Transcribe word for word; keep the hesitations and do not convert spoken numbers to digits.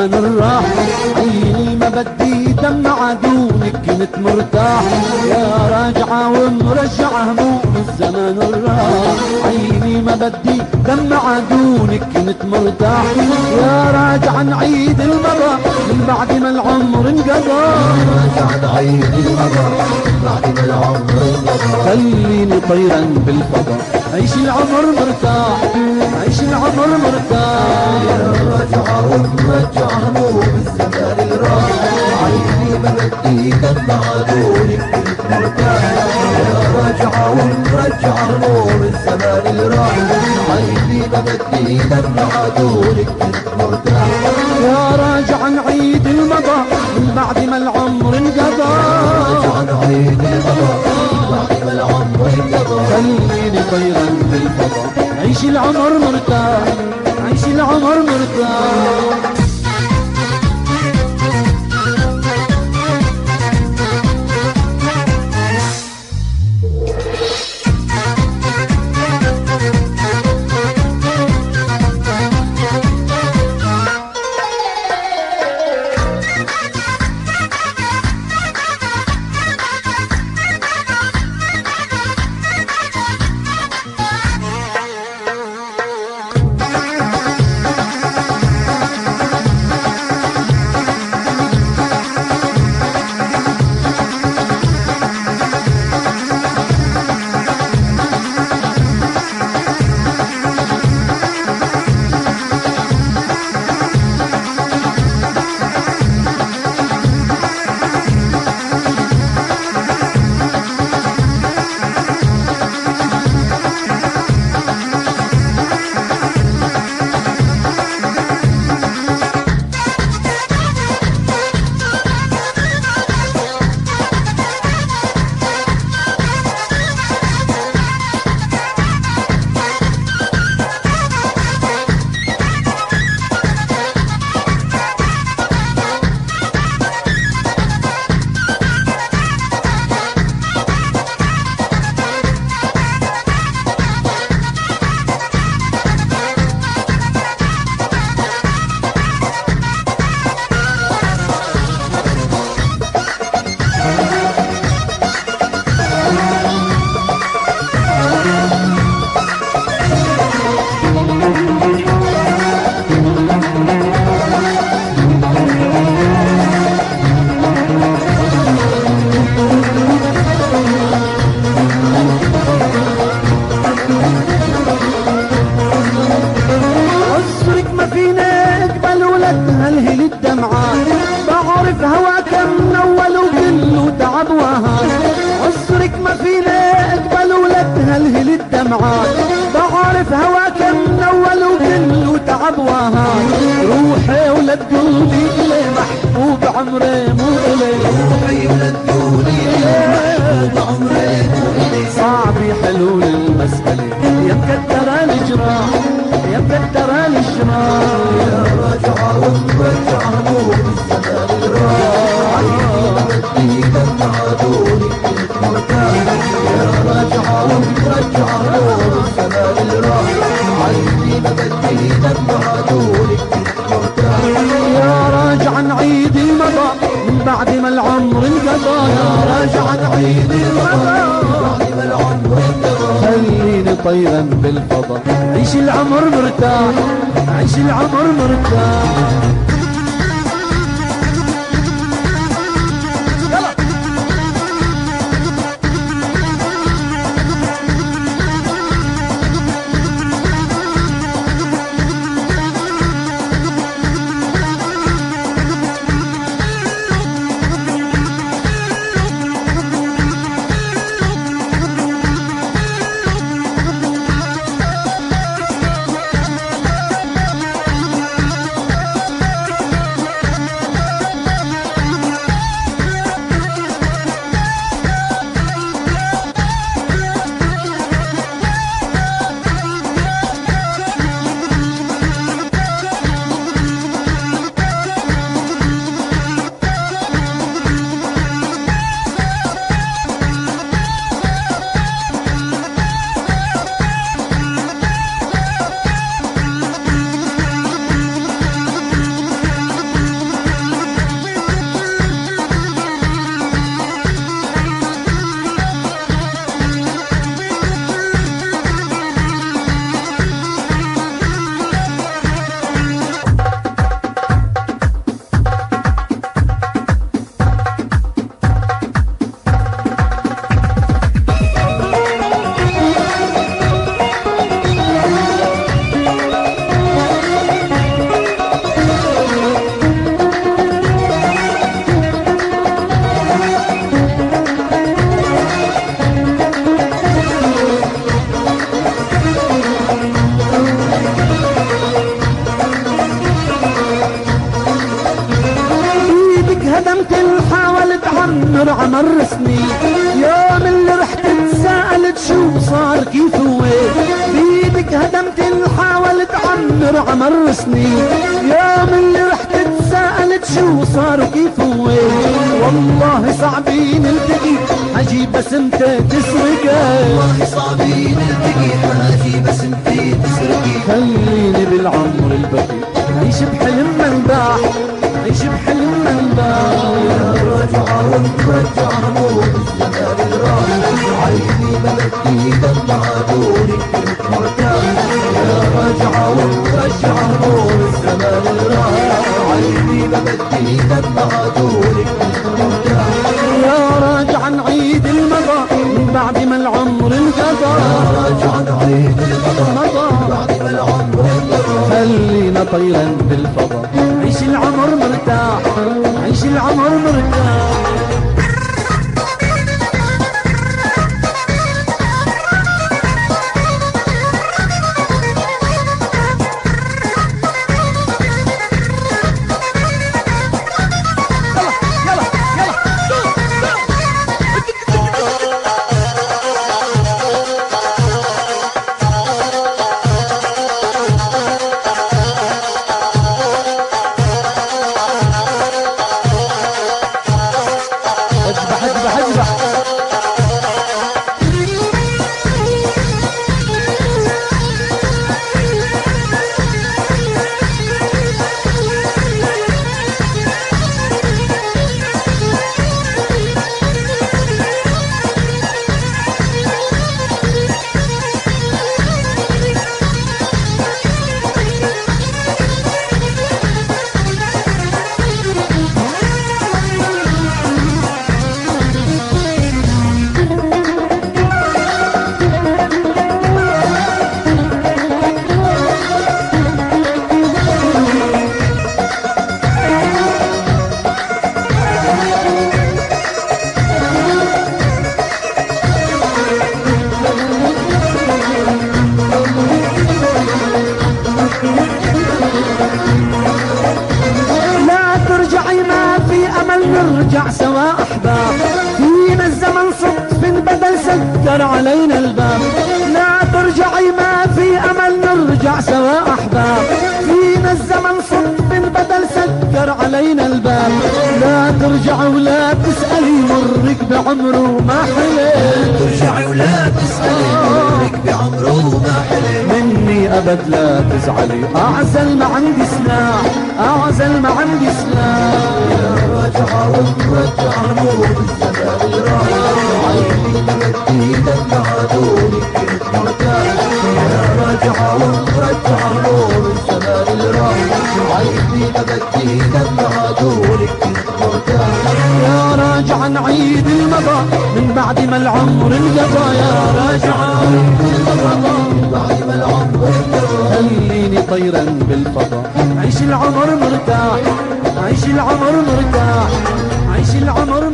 الزمان الراح، عيني ما بدي دمع دونك كنت مرتاح، يا راجعة ومرجعة هموم الزمان الراح، عيني ما بدي دمع دونك كنت مرتاح، يا راجعة نعيد المرة من بعد ما العمر انقضى، راجعة نعيد المرة من بعد ما العمر انقضى، خليني طيرا بالفضا عيش العمر مرتاح، عيش العمر مرتاح، يا راجعة ومرجع هموم الزمان الراح، عيني ما بدي دمع دونك كنت مرتاح، يا راجعة ومرجع هموم الزمان الراح، عيني ما بدي دمع دونك كنت مرتاح، يا راجع نعيد المضى من بعد ما العمر انقضى، راجعة نعيد المرة من بعد ما العمر انقضى، خليني طيرا بالفضا عيش العمر مرتاح، عيش العمر مرتاح. الدمعات بعرف هواك منول وكله تعب وهان، عسرك ما فينا اقبل ولا تهلهل الدمعات، بعرف هواك منول وكله تعب وهان، روحي ولا تقولي إلي محبوب عمري مو إلي، روحي ولا تقولي إلي محبوب عمري مو إلي، صعب يحلول المسألة يا مكترة الجراح يا مكترة الجراح، يا راجعة ومرجع هموم الزمان الراح، بدي دمع دونك كنت مرتاح، يا راجعة ومرجع هموم الزمان الراح، عيني ما بدي دمع دونك كنت مرتاح، يا راجع نعيد المضى من بعد ما العمر انقضى، يا راجعة نعيد المضى من بعد ما العمر انقضى، خليني طيرا بالفضا عيش العمر مرتاح عيش العمر مرتاح. تنحاول تعمر عمر سنين، يوم اللي رحت تسألت شو صار كيف هو، بيدك هدمت نحاول تعمر عمر سنين، يوم اللي رحت تسألت شو صار وكيف هو، والله صعبين نلتقي حجي بس انت تسرقه، والله صعبين نلتقي حاجي بس انت تسرقي، خليني بالعمر البقي عيش بحلم منباح، عيش بحلم منباح، رجع ونرجع هموم الزمان الراح، عيني ببكي دمع دورك كنت مرتاح، يا رجع ونرجع هموم الزمان الراح، عيني ببكي دمع دورك كنت مرتاح، يا راجع نعيد المضى من بعد ما العمر انقضى، يا رجع نعيد المضى بعد ما العمر انقضى، خلينا طيرا بالفضا عيش العمر مرتاح، عيش العمر مرتاح. نرجع سوا أحباب، فينا الزمن صدف بدل سكر علينا الباب، لا ترجعي ما في أمل نرجع سوا أحباب، فينا الزمن صدف بدل سكر علينا الباب، لا ترجعي ولا تسألي مرك بعمره ما حلي، لا ترجعي ولا تسألي مرك بعمره ما حلي، مني أبد لا تزعلي أعزل ما عندي سلاح، أعزل ما عندي سلاح، رجع ونرجع هموم الزمان الراح، عيني ببكي دمع دورك كنت مرتاح، يا رجع ونرجع هموم الزمان الراح، عيني ببكي دمع دورك كنت مرتاح، يا راجع نعيد المضى من بعد ما العمر انقضى، يا راجع نعيد المضى من بعد ما العمر انقضى، خليني طيرا بالفضا عيش العمر مرتاح، عيش العمر مرتاح، عيش العمر